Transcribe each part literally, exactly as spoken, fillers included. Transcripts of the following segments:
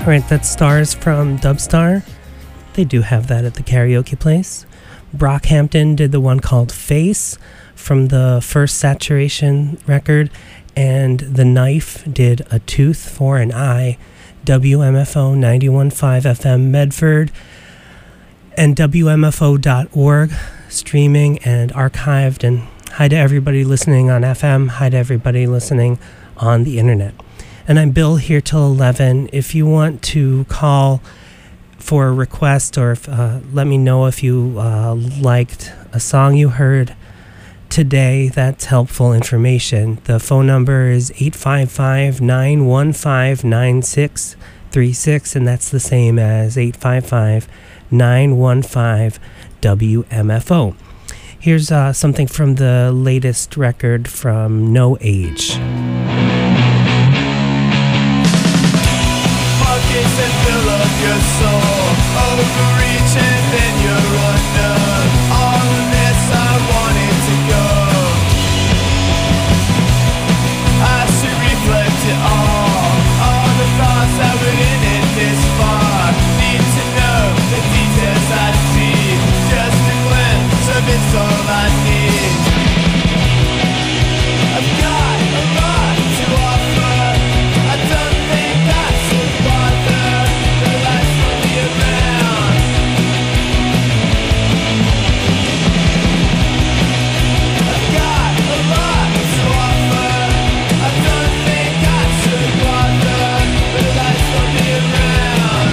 All right, that's Stars from Dubstar. They do have that at the karaoke place. Brockhampton did the one called Face from the first Saturation record, and The Knife did A Tooth for an Eye. W M F O ninety-one point five F M Medford and W M F O dot org, streaming and archived. And hi to everybody listening on F M. Hi to everybody listening on the internet. And I'm Bill here till eleven. If you want to call for a request or if, uh, let me know if you uh, liked a song you heard today, that's helpful information. The phone number is eight five five, nine one five, nine six three six, and that's the same as eight five five, nine one five, W M F O. Here's uh, something from the latest record from No Age. Pockets and fill up your soul, overreach and then you're undone. All of this I wanted to go, I should reflect it all, all the thoughts that were in it this far. Need to know the details I see, just a glimpse of it's all I need. I've got a lot to offer, I don't think I should bother, the lights will be around. I've got a lot to offer, I don't think I should bother, the lights will be around.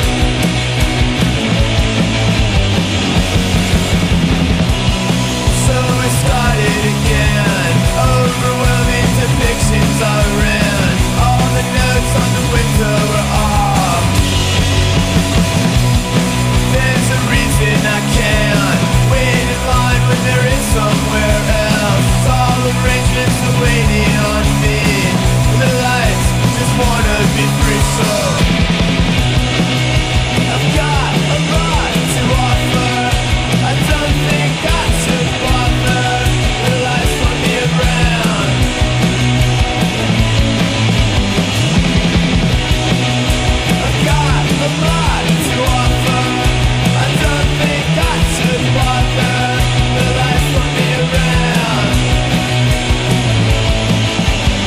So I started again, overwhelming depictions I ran, all the notes on the window were off. There's a reason I can't wait in line when there is somewhere else. All arrangements are waiting on me, the lights just wanna be free. So I've got a lot to offer, I don't think I should bother, the lights will be around. I've got a lot to offer, I don't think I should bother, the lights will be around.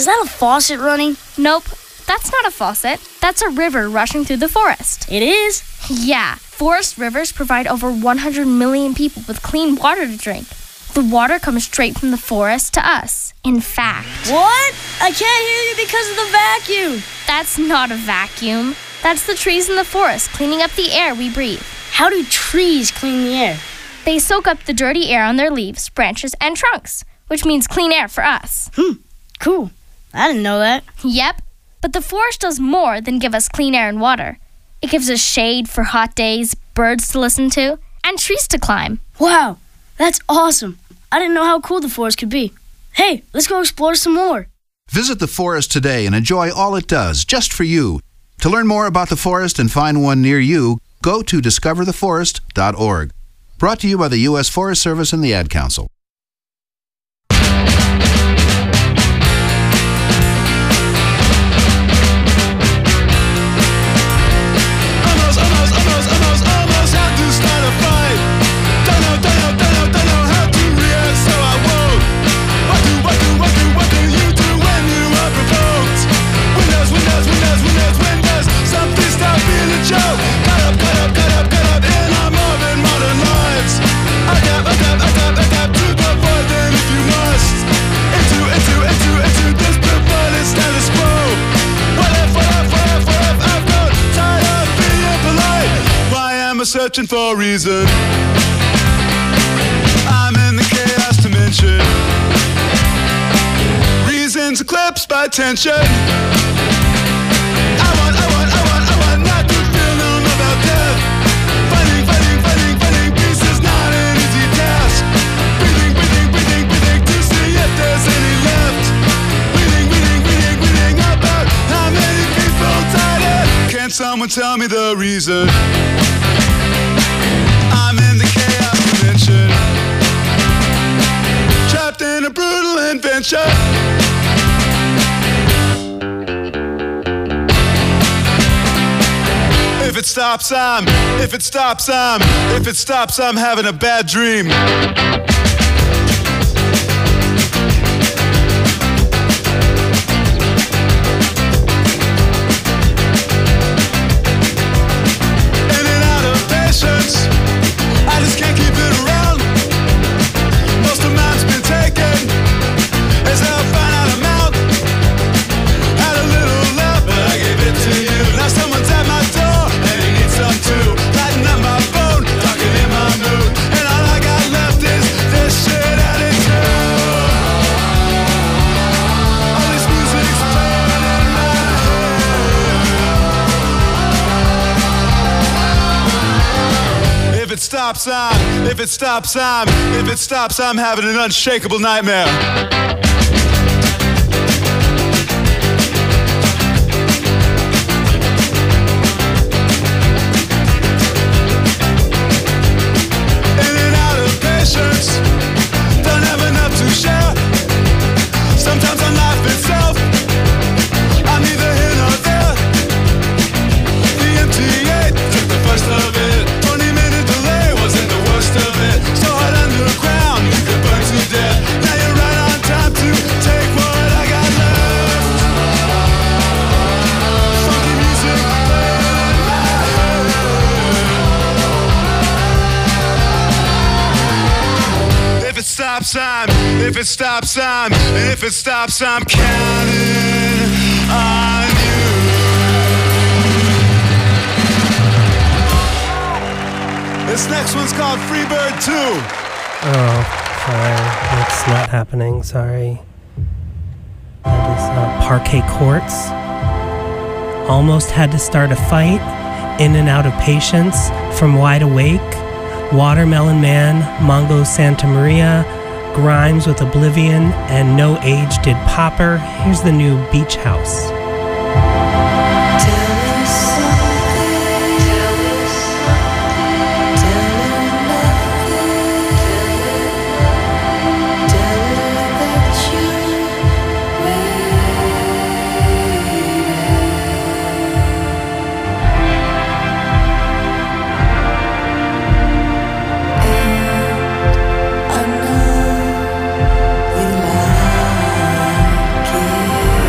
is that a faucet running? Nope, that's not a faucet. That's a river rushing through the forest. It is? Yeah, forest rivers provide over one hundred million people with clean water to drink. The water comes straight from the forest to us. In fact... What? I can't hear you because of the vacuum. That's not a vacuum. That's the trees in the forest cleaning up the air we breathe. How do trees clean the air? They soak up the dirty air on their leaves, branches, and trunks, which means clean air for us. Hmm, cool. I didn't know that. Yep, but the forest does more than give us clean air and water. It gives us shade for hot days, birds to listen to, and trees to climb. Wow, that's awesome. I didn't know how cool the forest could be. Hey, let's go explore some more. Visit the forest today and enjoy all it does, just for you. To learn more about the forest and find one near you, go to discover the forest dot org. Brought to you by the U S Forest Service and the Ad Council. Searching for a reason. I'm in the chaos dimension. Reasons eclipsed by tension. I want, I want, I want, I want not to feel numb about death. Fighting, fighting, fighting, fighting peace is not an easy task. Breathing, breathing, breathing, breathing to see if there's any left. Reading, reading, reading, reading about how many people died. Can someone tell me the reason? Trapped in a brutal invention. If it stops, I'm, if it stops, I'm, if it stops, I'm having a bad dream. In and out of patience, I just can't keep it around. Most of mine's been taken. As I found out I'm out. Had a little love, but I gave it to you. Now someone's at my door, and he needs some too. Lighting up my phone, talking in my mood. And all I got left is this shit attitude. All this music's playing in my head. If it stops, I'm, if it stops, I'm, if it stops, I'm having an unshakable nightmare. In and out of patience, don't have enough to share. Sometimes on life itself, I'm neither here nor there. The M T A took the first of it. twenty minute delay wasn't the worst of it. So hot underground, you could burn to death. Now you're right on time to take what I got left. Funky music playing in my head. If it stops, I'm, if it stops, I'm, and if it stops, I'm counting on you. This next one's called Freebird two. Oh, sorry. It's not happening. Sorry. That is uh, Parquet Courts. Almost had to start a fight. In and out of patience. From Wide Awake. Watermelon Man. Mongo Santa Maria. Grimes with Oblivion. And No Age Did Popper. Here's the new Beach House. I know you like it.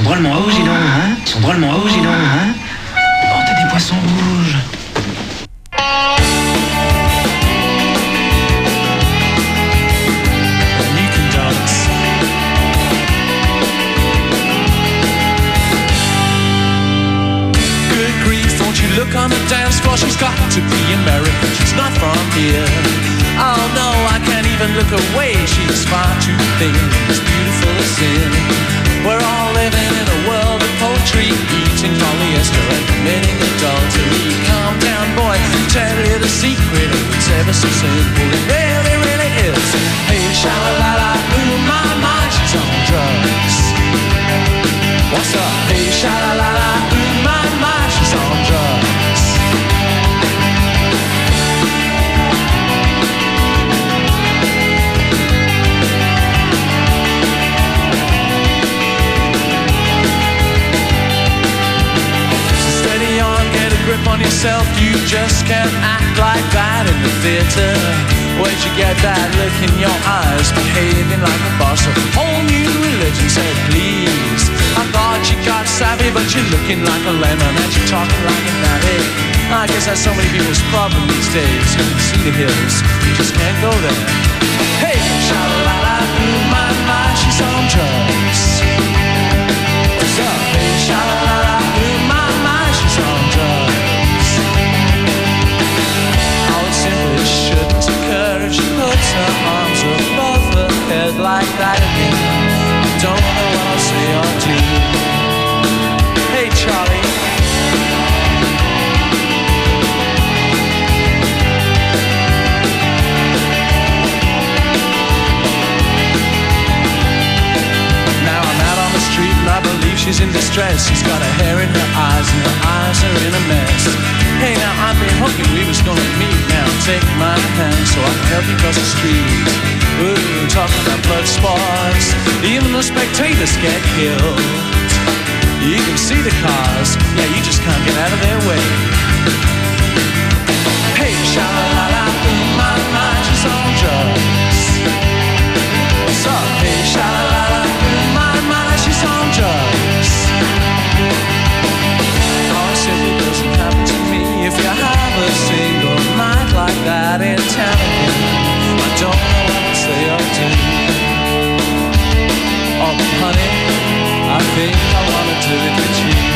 drôlement rouges, dis donc, hein? Ils sont drôlement rouges, dis donc, hein? Oh, t'as des poissons rouges. You can dance. Good grief, won't you look on the dance floor? She's got to be American, she's not from here. Oh no, I can't even look away. She's far too thin, as beautiful as sin. We're all living in a world of poetry, eating polyester and committing adultery. Calm down, boy, tell you the secret. It's ever so simple, it really, really is. Hey, sha-la-la-la, ooh, my, my, she's on drugs. What's up? Hey, sha-la-la-la, ooh, my, my, she's on drugs. Grip on yourself, you just can't act like that in the theater. Where'd you get that look in your eyes, behaving like a boss of a whole new religion? Said please, I thought you got savvy, but you're looking like a lemon and you're talking like a navvy. I guess that's so many people's problem these days. You can see the hills, you just can't go there. Hey, sha-la-la-la, ooh, my, my, she's on drugs. What's up? Hey, sha-la-la-la, ooh, my, my, she's on drugs. Simply shouldn't occur if she puts her arms above her head like that again. I don't know what I'll say or do. Hey, Charlie. Now I'm out on the street and I believe she's in distress. She's got her hair in her eyes and her eyes are in a mess. Hey, now I've been hoping we was gonna meet. Now take my hand so I can help you cross the street. Ooh, talking about blood sports, even the spectators get killed. You can see the cars, yeah, you just can't get out of their way. Hey, sha-la-la-la, ooh, my, my, she's on drugs. What's up? Hey, sha-la-la-la, ooh, my, my, she's on drugs. Oh, it simply doesn't happen to me if you have a single night like that in town again. I don't know what to say or do. Oh, honey, I think I wanna do it with you.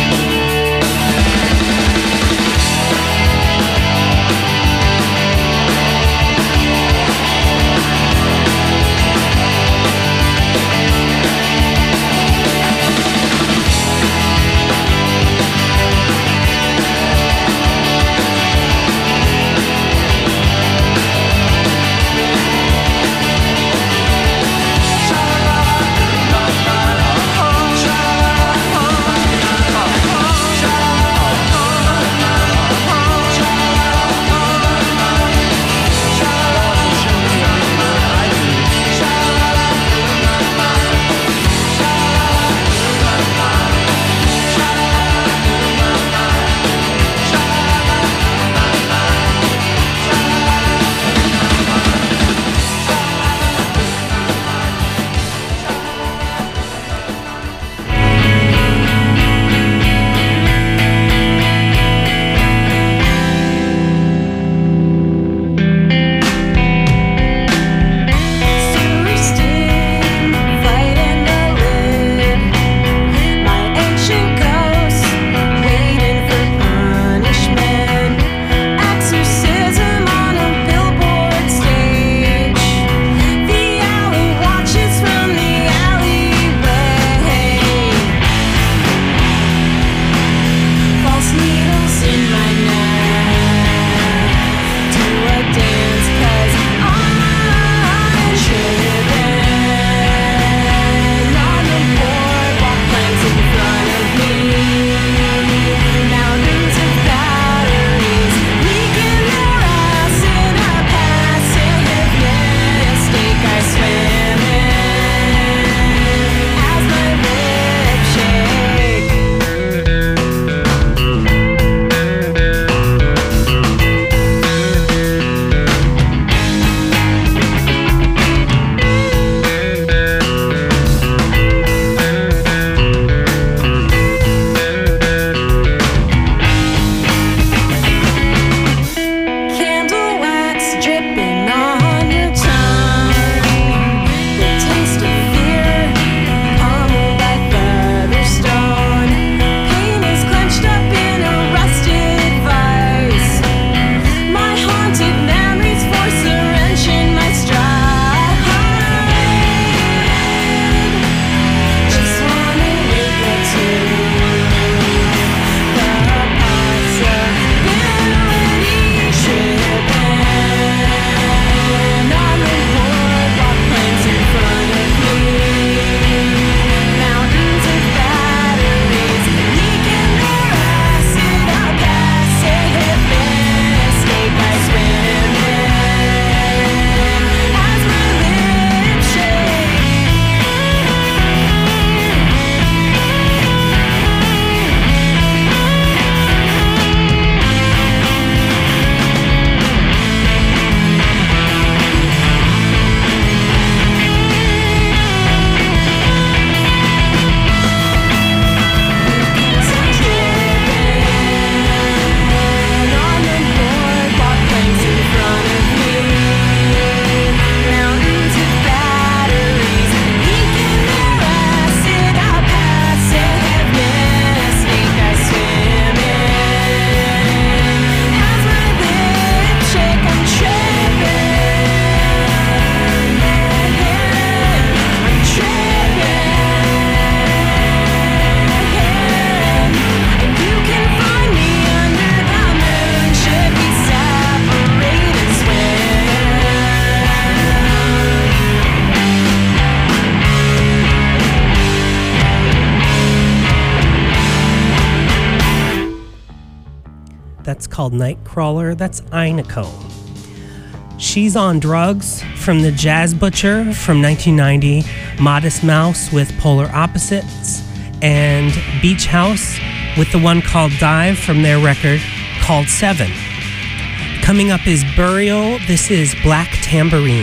It's called Nightcrawler. That's Inako. She's on Drugs from the Jazz Butcher from nineteen ninety, Modest Mouse with Polar Opposites, and Beach House with the one called Dive from their record called Seven. Coming up is Burial. This is Black Tambourine.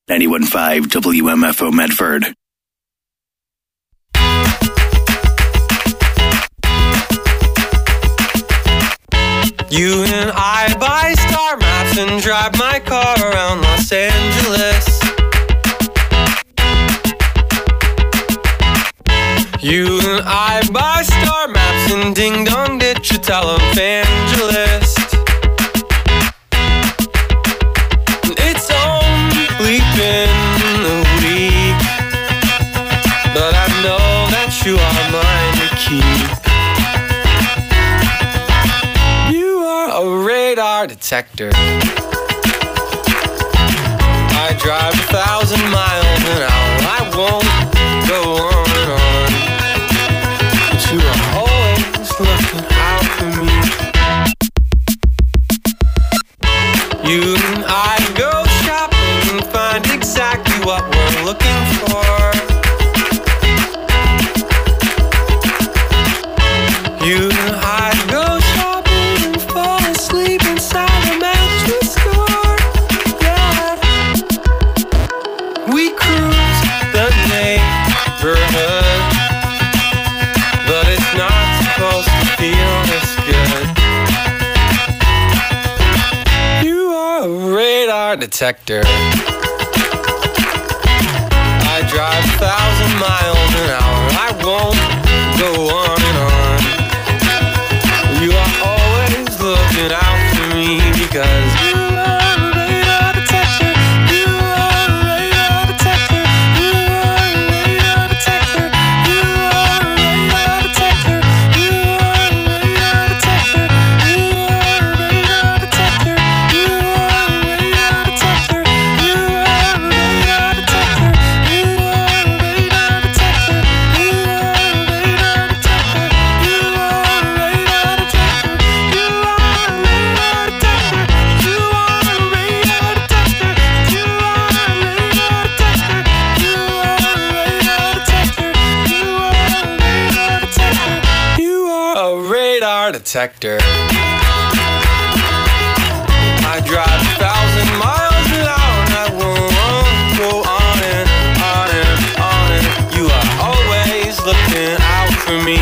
ninety-one point five W M F O Medford. You and I buy star maps and drive my car around Los Angeles. You and I buy star maps and ding dong ditch a televangelist. It's only been a week, but I know that you are mine to keep. You are a radar detector. I drive a thousand miles an hour. I won't go on and on, but you are always looking out for me. You and I go shopping and find exactly what we're looking for. You and I go shopping and fall asleep inside a mattress store. Yeah, we cruise the neighborhood, but it's not supposed to feel this good. You are a radar detector. I drive a thousand miles an hour. I won't go on and on. You are always looking out for me because you are a radar detector. You are a radar detector. You are a radar detector. You are a radar detector. You are a radar detector. You are a radar detector. You are a radar detector. You are a radar detector. You are a radar detector. You are a radar detector. You are a radar detector. You are a radar detector. You are a radar detector. You are a radar detector. You are a radar detector. You are a radar detector. You are a radar detector. I drive a thousand miles an hour and I won't go on and on and on and you are always looking out for me.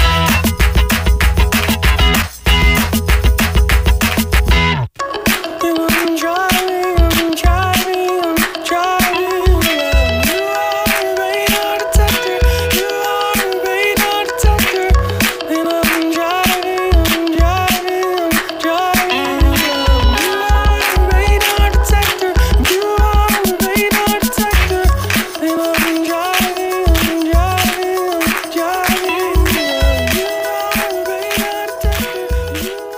I'm driving, I'm driving, I'm driving. You are a radar detector. You are a radar detector. And I'm driving, I'm driving, I'm driving. You are a radar detector. You are a radar detector. And I'm driving, I'm driving, I'm driving. You are a radar detector. You are a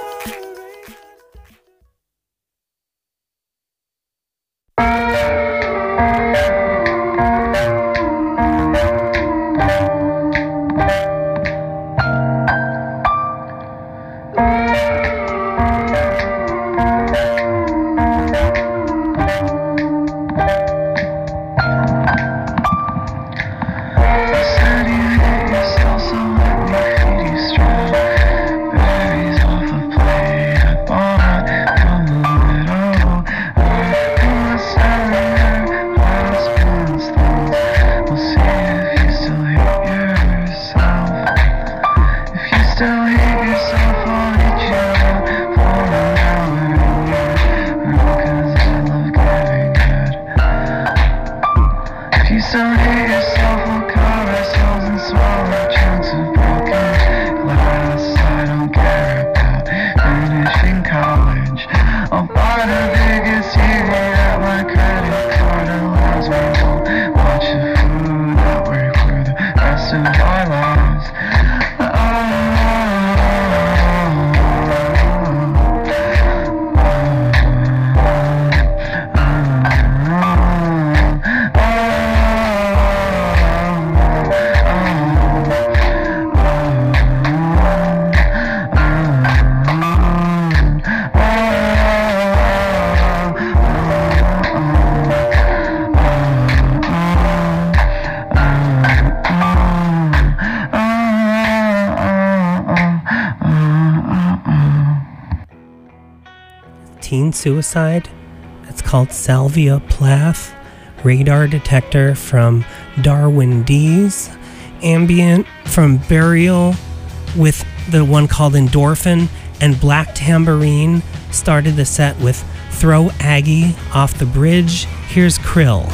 teen suicide. It's called Salvia Plath, Radar Detector from Darwin Dees, Ambient from Burial with the one called Endorphin, and Black Tambourine started the set with Throw Aggie Off the Bridge. Here's Krill.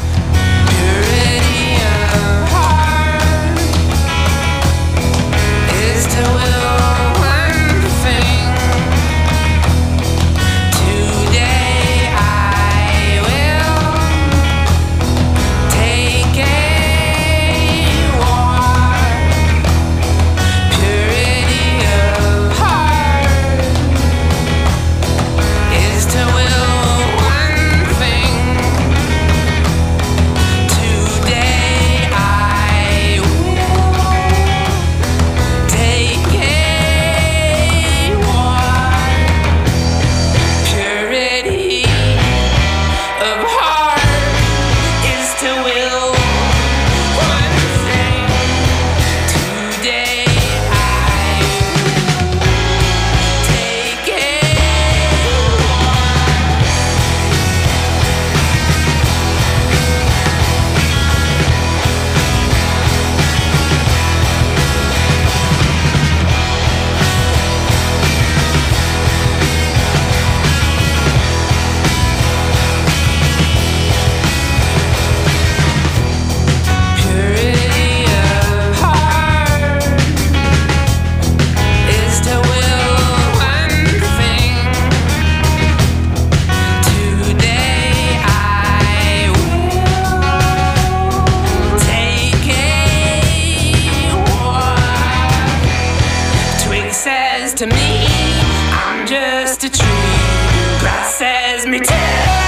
To me, I'm just a tree. Grass says me too.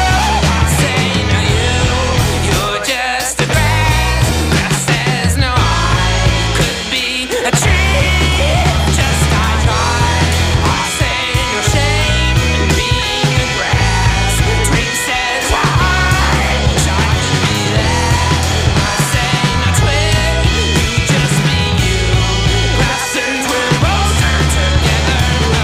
I say no, you, you're just a grass. Grass says no, I could be a tree. Just I try. I say no shame in being a grass. Twig says why? Wish I could be that. I say no twig, you just be you. Grass and twig both turn together.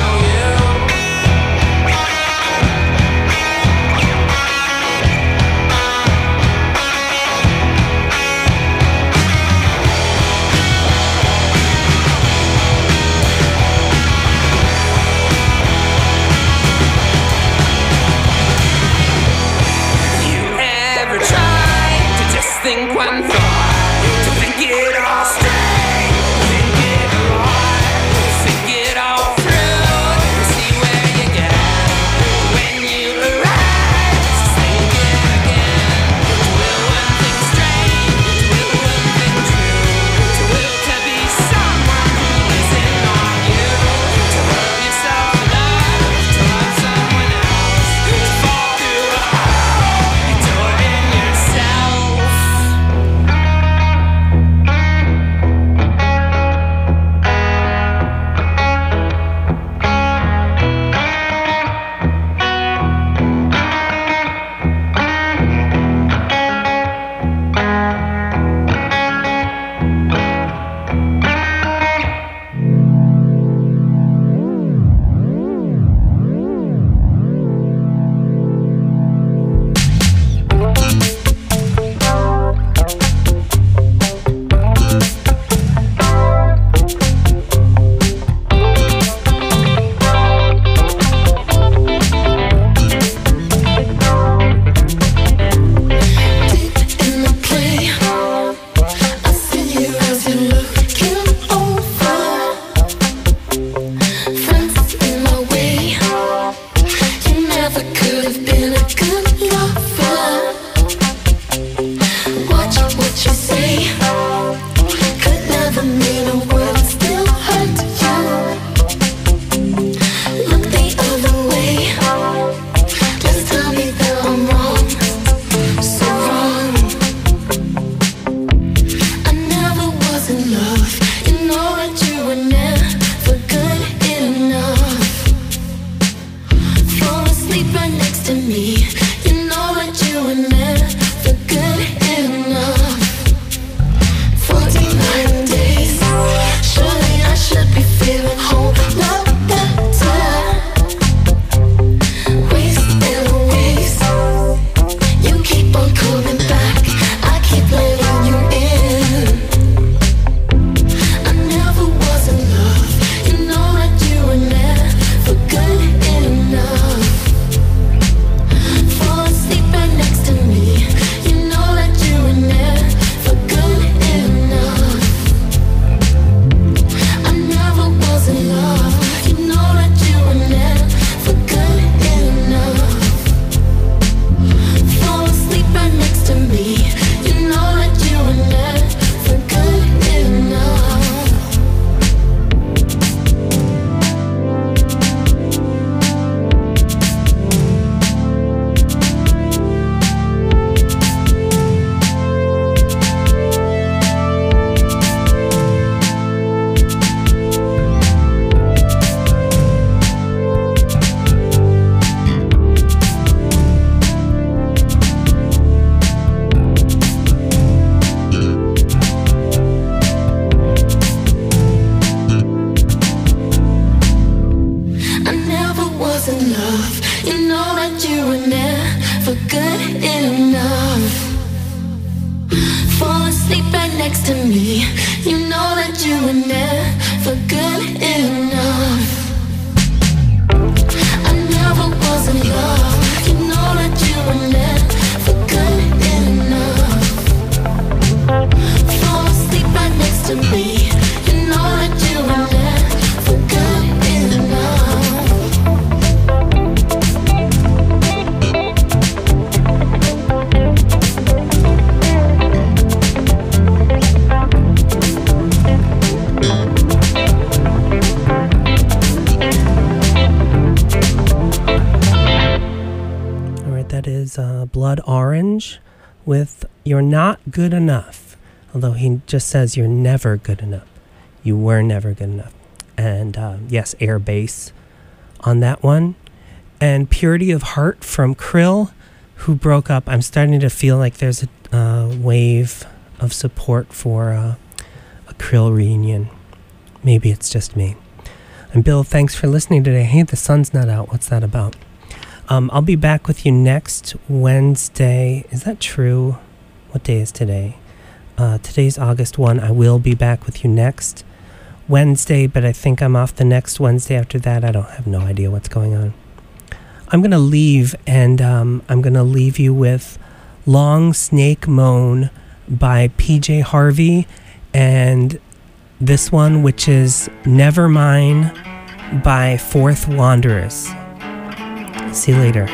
Think one thought, to think it all straight, think it right, think it all through, see where you get when you arrive. Think it again. Will one thing straight, will one thing true, to will to be someone who isn't on you, to love yourself enough, to love someone else, to fall through a hole you tore in yourself. Back never good enough. Fall asleep right next to me. You know that you were never good enough. I never was in love. You know that you were never good enough. Fall asleep right next to me. You know that you were never good enough. That is uh, Blood Orange with You're Not Good Enough. Although he just says you're never good enough. You were never good enough. And uh, yes, air bass on that one. And Purity of Heart from Krill, who broke up. I'm starting to feel like there's a uh, wave of support for uh, a Krill reunion. Maybe it's just me. And Bill, thanks for listening today. Hey, the sun's not out. What's that about? Um, I'll be back with you next Wednesday. Is that true? What day is today? Uh, today's August first. I will be back with you next Wednesday, but I think I'm off the next Wednesday after that. I don't have no idea what's going on. I'm going to leave, and um, I'm going to leave you with Long Snake Moan by P J Harvey, and this one, which is Never Mine by Fourth Wanderers. See you later.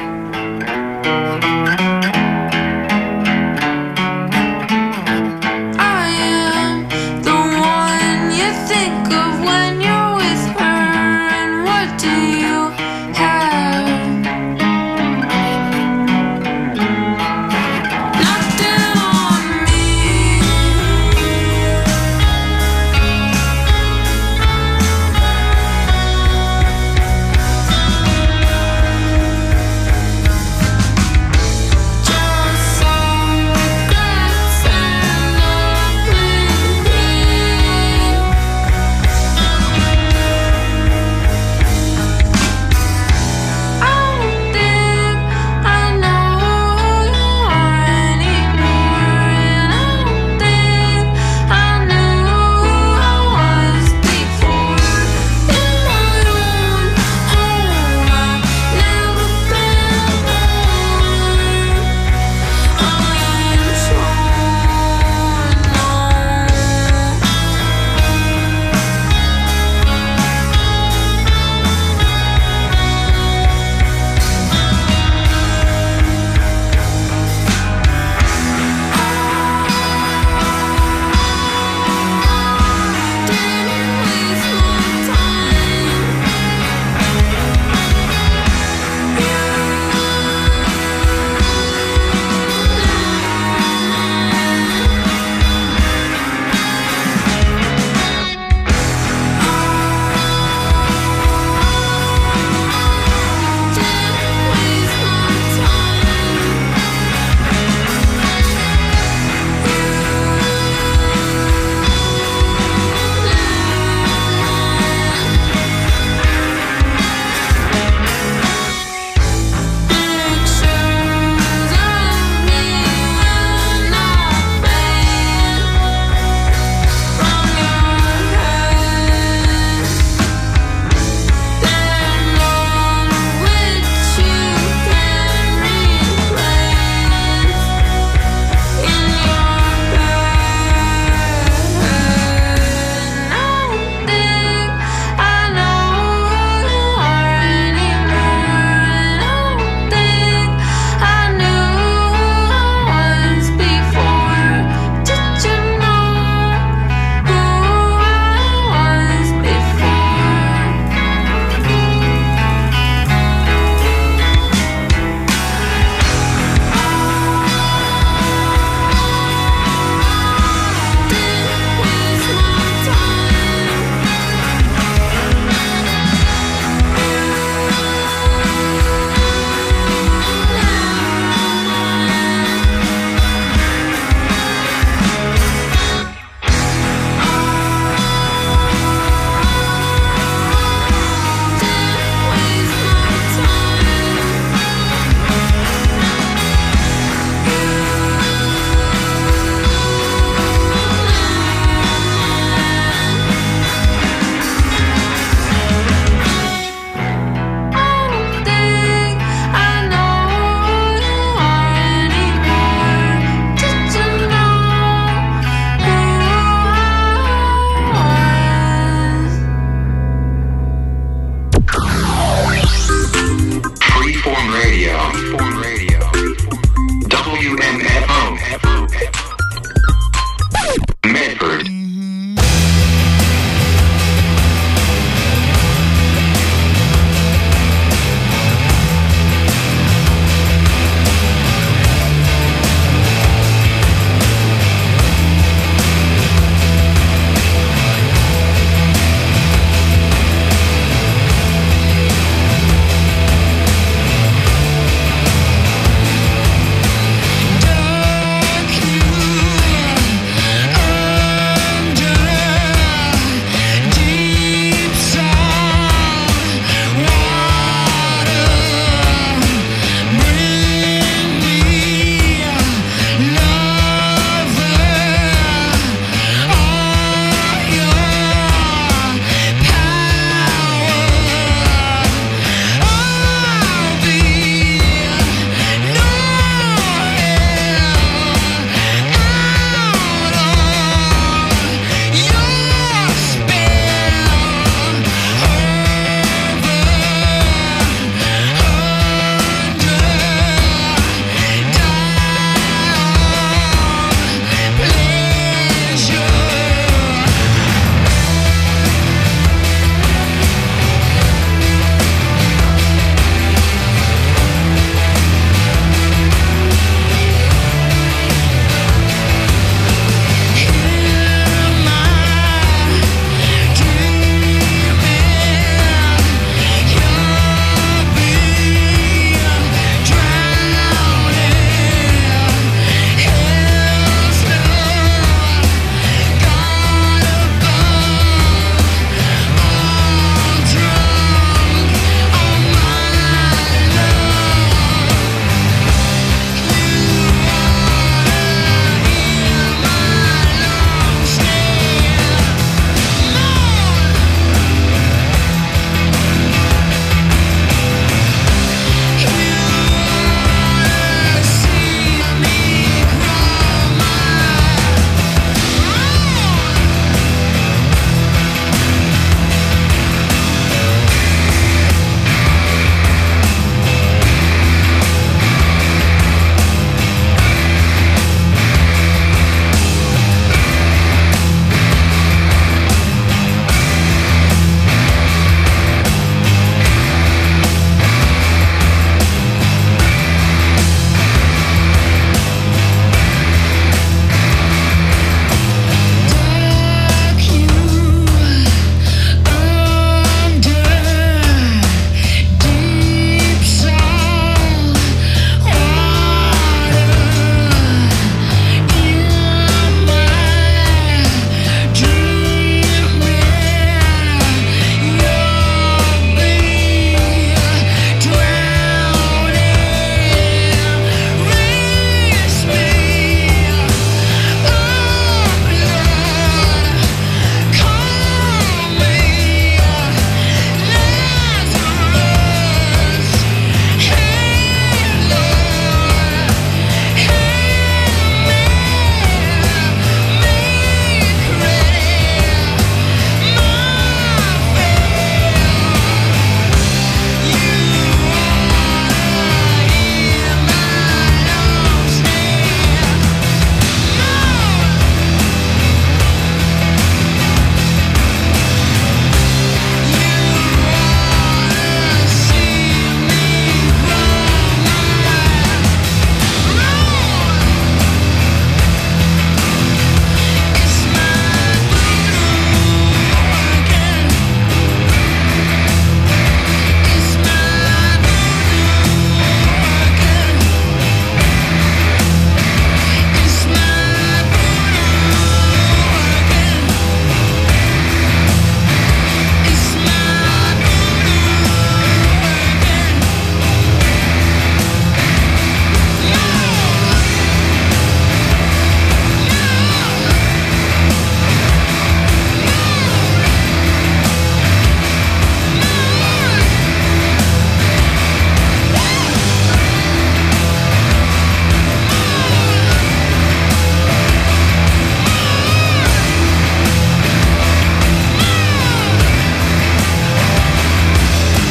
I am the one you think of when you're with her. And what do you have? Nothing on me. Radio.